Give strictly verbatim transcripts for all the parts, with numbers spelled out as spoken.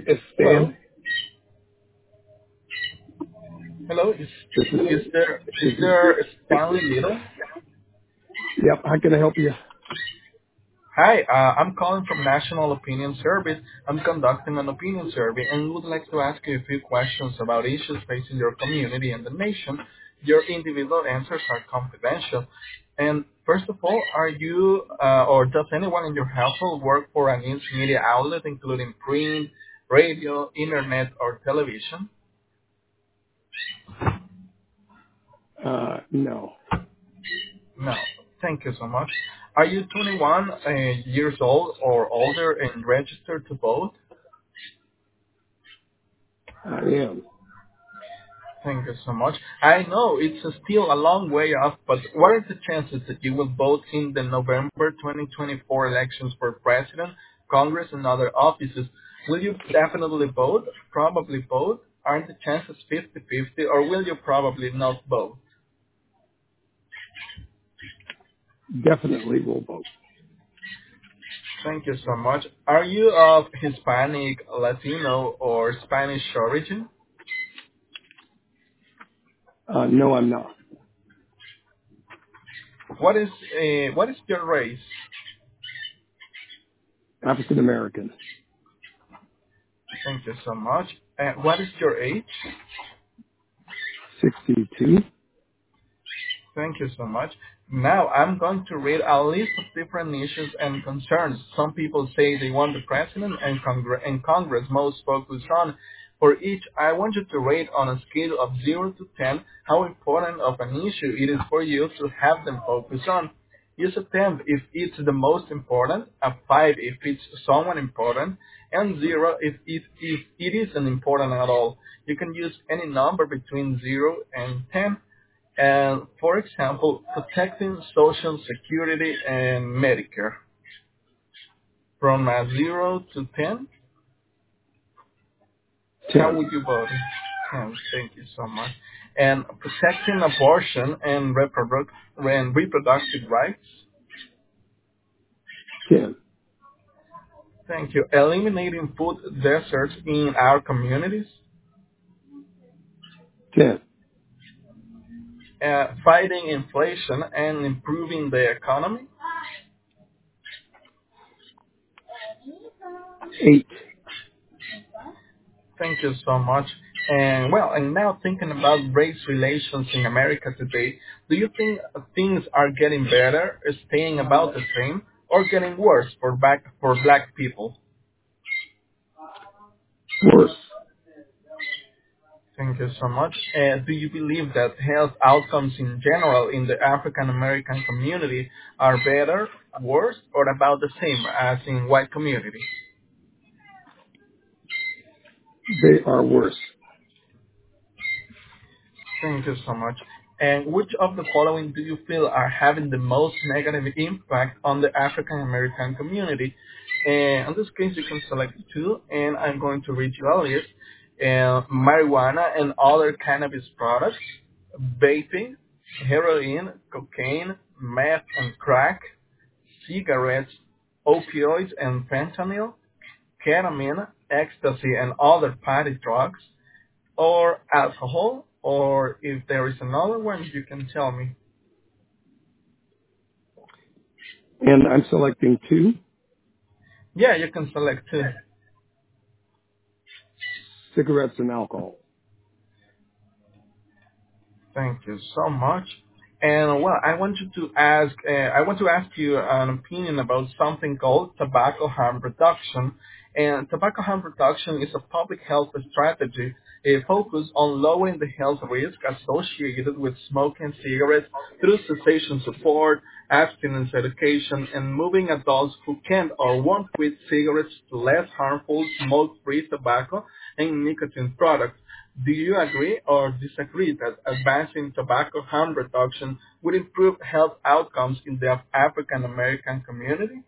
It's Hello. Stan. Hello. Is This is, is there is this is, there Stanley Little? yep, how can I help you? Hi, uh, I'm calling from National Opinion Service. I'm conducting an opinion survey and would like to ask you a few questions about issues facing your community and the nation. Your individual answers are confidential. And first of all, are you uh, or does anyone in your household work for a news media outlet, including print, radio, internet, or television? Uh, no, No. Thank you so much. Are you twenty-one uh, years old or older and registered to vote? I am. Thank you so much. I know it's uh, still a long way off, but what are the chances that you will vote in the November twenty twenty-four elections for president, Congress, and other offices? Will you definitely vote? Probably vote? Aren't the chances fifty-fifty, or will you probably not vote? Definitely will vote. Thank you so much. Are you of Hispanic, Latino, or Spanish origin? Uh, no, I'm not. What is uh, what is your race? African American. Thank you so much. And what is your age? sixty-two. Thank you so much. Now I'm going to read a list of different issues and concerns. Some people say they want the president and, Congre- and Congress most focus on. For each, I want you to rate on a scale of zero to ten how important of an issue it is for you to have them focus on. Use a ten if it's the most important, a five if it's somewhat important, and zero if it, if it isn't important at all. You can use any number between zero and ten. And for example, protecting Social Security and Medicare from a zero to ten, how ten. would you vote? ten, thank you so much. And protecting abortion and, reproduc- and reproductive rights, ten. thank you. Eliminating food deserts in our communities, ten. uh, fighting inflation and improving the economy. eight. Thank you so much. And well, and now thinking about race relations in America today, do you think things are getting better, staying about the same, or getting worse for black for black people? Worse. Thank you so much. And do you believe that health outcomes in general in the African American community are better, worse, or about the same as in white communities? They are worse. Thank you so much. And which of the following do you feel are having the most negative impact on the African American community? And in this case, you can select two, and I'm going to read you a list. Uh, marijuana and other cannabis products, vaping, heroin, cocaine, meth and crack, cigarettes, opioids and fentanyl, ketamine, ecstasy and other party drugs, or alcohol, or if there is another one, you can tell me. And I'm selecting two. Yeah, you can select two. Cigarettes and alcohol. Thank you so much. And well, I want you to ask. Uh, I want to ask you an opinion about something called tobacco harm reduction. And tobacco harm reduction is a public health strategy uh, focused on lowering the health risk associated with smoking cigarettes through cessation support, abstinence education, and moving adults who can't or won't quit cigarettes to less harmful smoke-free tobacco and nicotine products. Do you agree or disagree that advancing tobacco harm reduction would improve health outcomes in the African American community?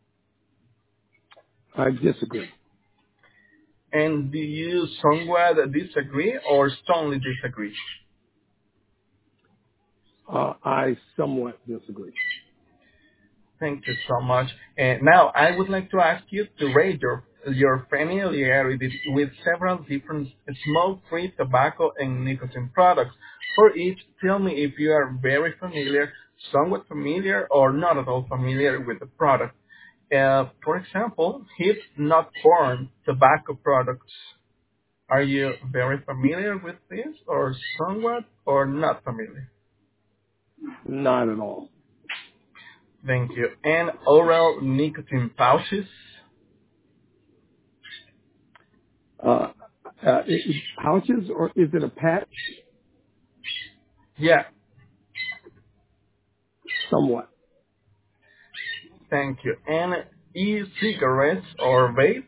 I disagree. And do you somewhat disagree or strongly disagree? Uh, I somewhat disagree. Thank you so much. And now I would like to ask you to rate your your familiarity with several different smoke-free tobacco and nicotine products. For each, tell me if you are very familiar, somewhat familiar, or not at all familiar with the product. Uh, for example, heat not burn tobacco products. Are you very familiar with this, or somewhat, or not familiar? Not at all. Thank you. And oral nicotine pouches? Uh, uh, it- pouches, or is it a patch? Yeah, Somewhat. thank you. And e-cigarettes or vapes?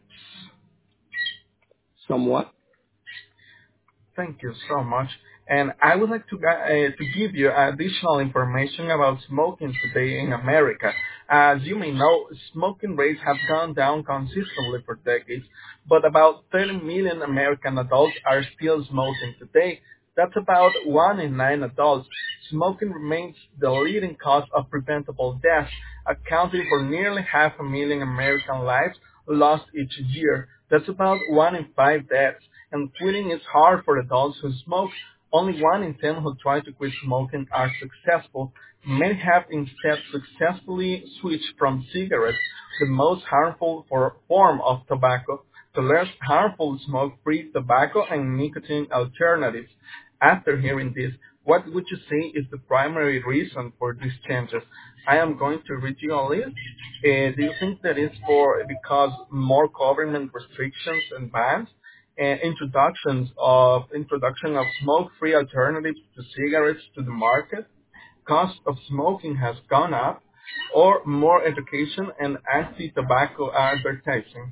Somewhat. Thank you so much. And I would like to, gu- uh, to give you additional information about smoking today in America. As you may know, smoking rates have gone down consistently for decades, but about thirty million American adults are still smoking today. That's about one in nine adults. Smoking remains the leading cause of preventable deaths, accounting for nearly half a million American lives lost each year. That's about one in five deaths. And quitting is hard for adults who smoke. Only one in ten who try to quit smoking are successful. Many have instead successfully switched from cigarettes, the most harmful for form of tobacco, to less harmful smoke-free tobacco and nicotine alternatives. After hearing this, what would you say is the primary reason for these changes? I am going to read you a list. Uh, do you think that it's for because more government restrictions and bans, and introductions of introduction of smoke-free alternatives to cigarettes to the market, cost of smoking has gone up, or more education and anti-tobacco advertising?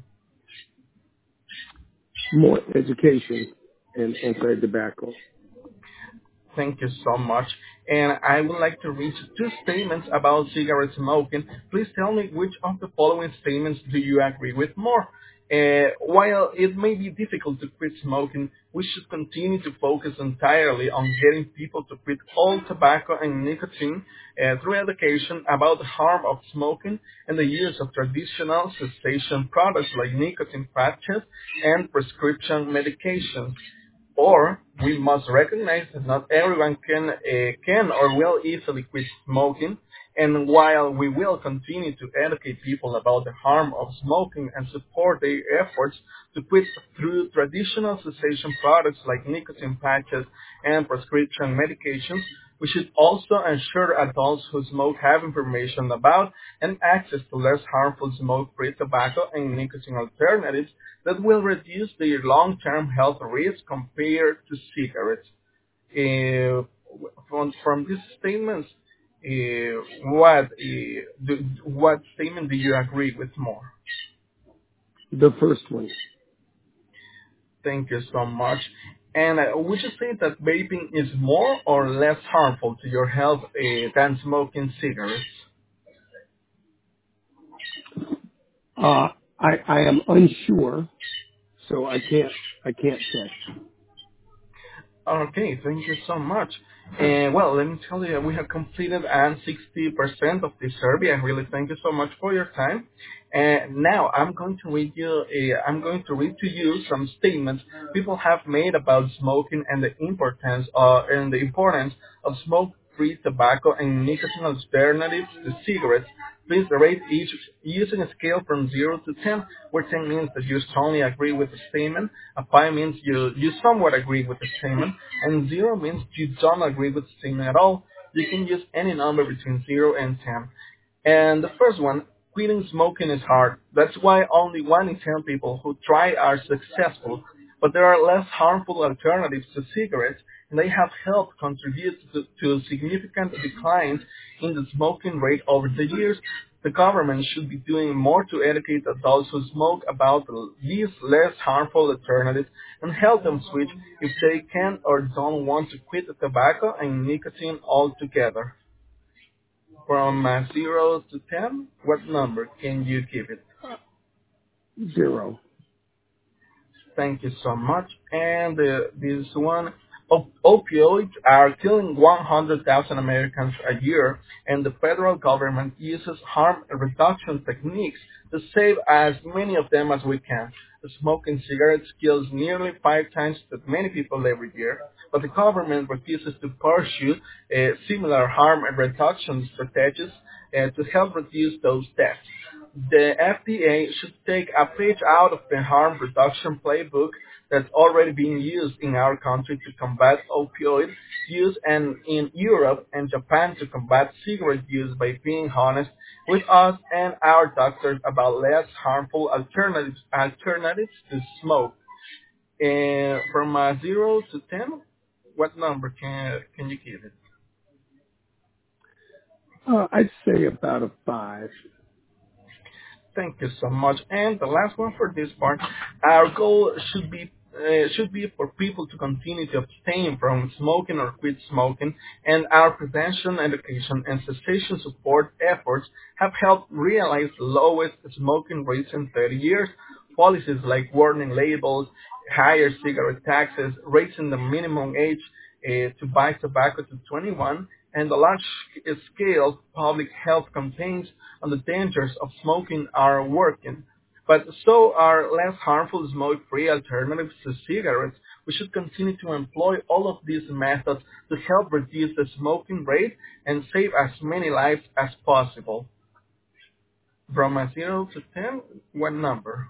More education and anti-tobacco. Thank you so much. And I would like to read two statements about cigarette smoking. Please tell me which of the following statements do you agree with more? Uh, while it may be difficult to quit smoking, we should continue to focus entirely on getting people to quit all tobacco and nicotine uh, through education about the harm of smoking and the use of traditional cessation products like nicotine patches and prescription medications. Or we must recognize that not everyone can uh, can or will easily quit smoking. And while we will continue to educate people about the harm of smoking and support their efforts to quit through traditional cessation products like nicotine patches and prescription medications, we should also ensure adults who smoke have information about and access to less harmful smoke-free tobacco and nicotine alternatives that will reduce their long-term health risks compared to cigarettes. Uh, from, from these statements, uh, what uh, do, what statement do you agree with more? The first one. Thank you so much. And uh, would you say that vaping is more or less harmful to your health uh, than smoking cigarettes? Uh, I, I am unsure, so I can't, I can't say. Okay, thank you so much. And well, let me tell you, we have completed and sixty percent of this survey. And really thank you so much for your time. And now I'm going to read you, uh, I'm going to read to you some statements people have made about smoking and the importance, uh, and the importance of smoke-free tobacco and nicotine alternatives to cigarettes. Please rate each using a scale from zero to ten, where ten means that you strongly agree with the statement, a five means you, you somewhat agree with the statement, and zero means you don't agree with the statement at all. You can use any number between zero and ten. And the first one, quitting smoking is hard. That's why only one in ten people who try are successful. But there are less harmful alternatives to cigarettes, and they have helped contribute to, to significant declines in the smoking rate over the years. The government should be doing more to educate adults who smoke about these less harmful alternatives and help them switch if they can or don't want to quit the tobacco and nicotine altogether. From uh, zero to ten, what number can you give it? Zero. Thank you so much. And uh, this one, Op- opioids are killing one hundred thousand Americans a year, and the federal government uses harm reduction techniques to save as many of them as we can. Smoking cigarettes kills nearly five times as many people every year, but the government refuses to pursue uh, similar harm reduction strategies uh, to help reduce those deaths. The F D A should take a page out of the harm reduction playbook that's already being used in our country to combat opioid use and in Europe and Japan to combat cigarette use by being honest with us and our doctors about less harmful alternatives alternatives to smoke. And from uh, zero to ten, what number can can you give it? Uh, I'd say about a five. Thank you so much. And the last one for this part, our goal should be uh, should be for people to continue to abstain from smoking or quit smoking, and our prevention, education, and cessation support efforts have helped realize the lowest smoking rates in thirty years. Policies like warning labels, higher cigarette taxes, raising the minimum age uh, to buy tobacco to twenty-one, and the large-scale public health campaigns on the dangers of smoking are working. But so are less harmful smoke-free alternatives to cigarettes. We should continue to employ all of these methods to help reduce the smoking rate and save as many lives as possible. From a zero to ten, what number?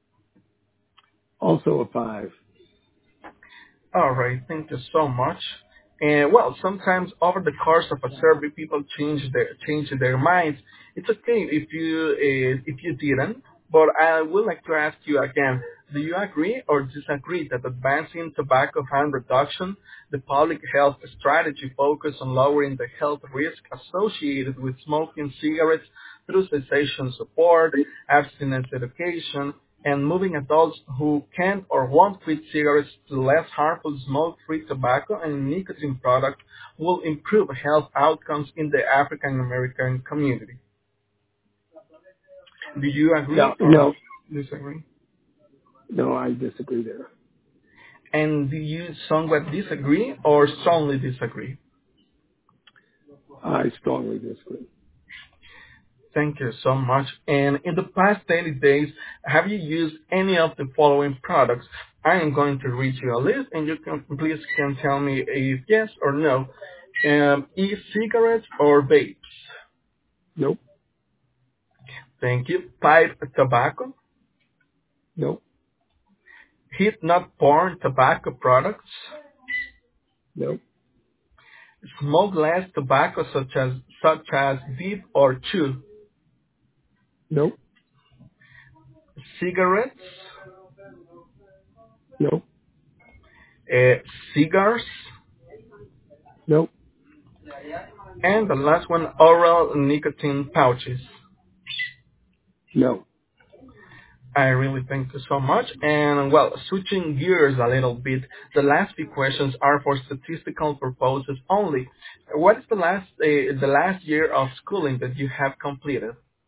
Also a five. All right, thank you so much. And well, sometimes over the course of a survey, people change their change their minds. It's okay if you uh, if you didn't, but I would like to ask you again: do you agree or disagree that advancing tobacco harm reduction, the public health strategy focused on lowering the health risk associated with smoking cigarettes through cessation support, abstinence education, and moving adults who can't or won't quit cigarettes to less harmful smoke-free tobacco and nicotine products will improve health outcomes in the African American community? Do you No, agree or no, disagree? no, I disagree there. And do you somewhat disagree or strongly disagree? I strongly disagree. Thank you so much. And in the past thirty days, have you used any of the following products? I am going to read you a list, and you can please can tell me if yes or no. Um, e-cigarettes or vapes? Nope, Thank you. Pipe tobacco, nope, heat-not-burn tobacco products, nope, smokeless tobacco such as such as vape or chew, nope, cigarettes, nope, uh, cigars, nope. and the last one, oral nicotine pouches. No. I really thank you so much. And well, switching gears a little bit, the last few questions are for statistical purposes only. What is the last uh, the last year of schooling that you have completed?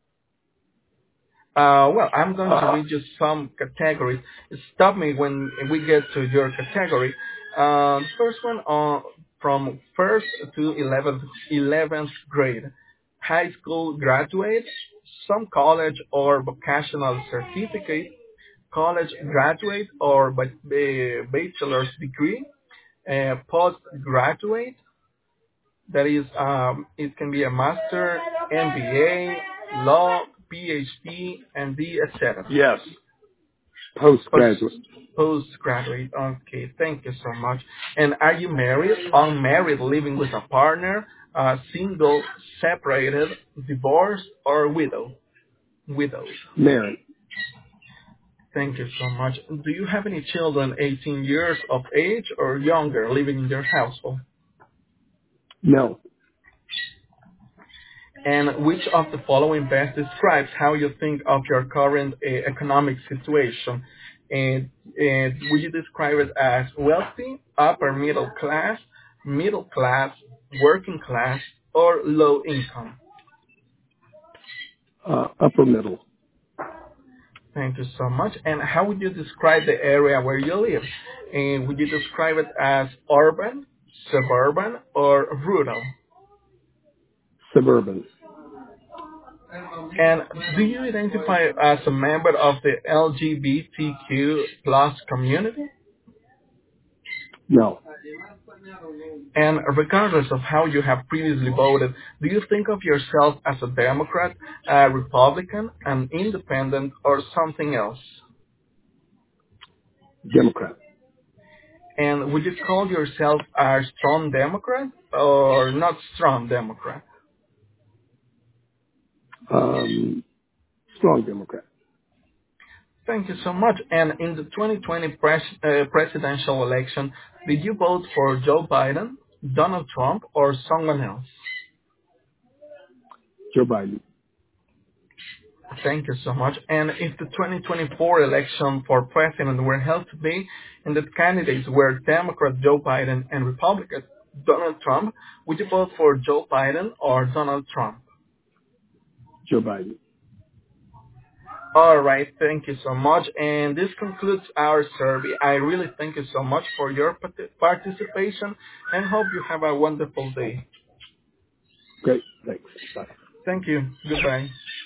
Uh, well, I'm going to Uh, read you some categories. Stop me when we get to your category. Uh, the first one uh, from first to eleventh, eleventh grade. High school graduate, some college or vocational certificate, college graduate or ba- ba- bachelor's degree, uh, postgraduate, that is, um, it can be a master, M B A, law, PhD, M D, et cetera. yes. Post Postgraduate. postgraduate. Okay, thank you so much. And are you married, unmarried, living with a partner, uh, single, separated, divorced, or widow? Widowed. Married. Thank you so much. Do you have any children eighteen years of age or younger living in your household? No. And which of the following best describes how you think of your current uh, economic situation? And, and would you describe it as wealthy, upper middle class, middle class, working class, or low income? Uh, upper middle. Thank you so much. And how would you describe the area where you live? And would you describe it as urban, suburban, or rural? Suburban. And do you identify as a member of the L G B T Q plus community? No. And regardless of how you have previously voted, do you think of yourself as a Democrat, a Republican, an independent, or something else? Democrat. And would you call yourself a strong Democrat or not strong Democrat? Um, strong Democrat. Thank you so much. And in the twenty twenty pres- uh, presidential election, did you vote for Joe Biden, Donald Trump, or someone else? Joe Biden. Thank you so much. And if the twenty twenty-four election for president were held today and the candidates were Democrat Joe Biden and Republican Donald Trump, would you vote for Joe Biden or Donald Trump? Joe Biden. All right. Thank you so much. And this concludes our survey. I really thank you so much for your parti- participation and hope you have a wonderful day. Great. Thanks. Bye. Thank you. Goodbye.